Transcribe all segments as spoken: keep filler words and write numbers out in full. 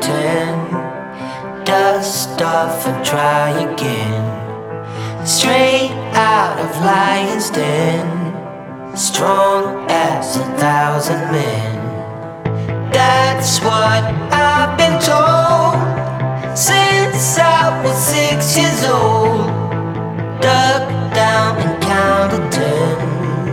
pretend. Dust off and try again. Straight out of Lion's Den, strong as a thousand men. That's what I've been told since I was six years old. Dug down and counted ten.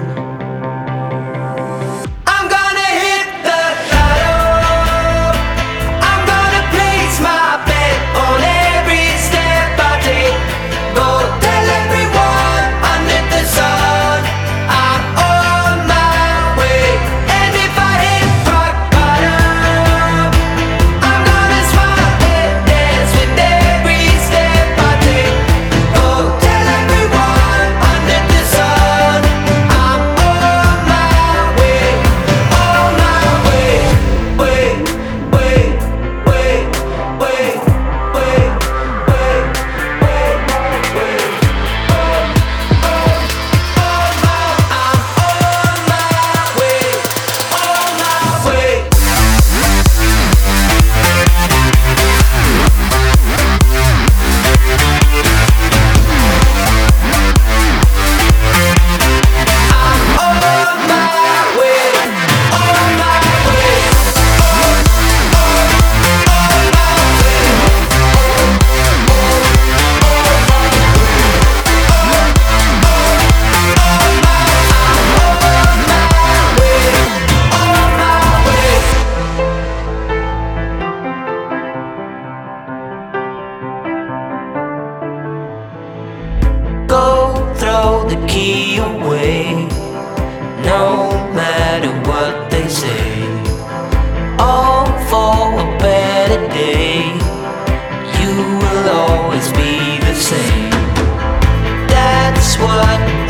Throw the key away, no matter what they say. All for a better day. You will always be the same. That's what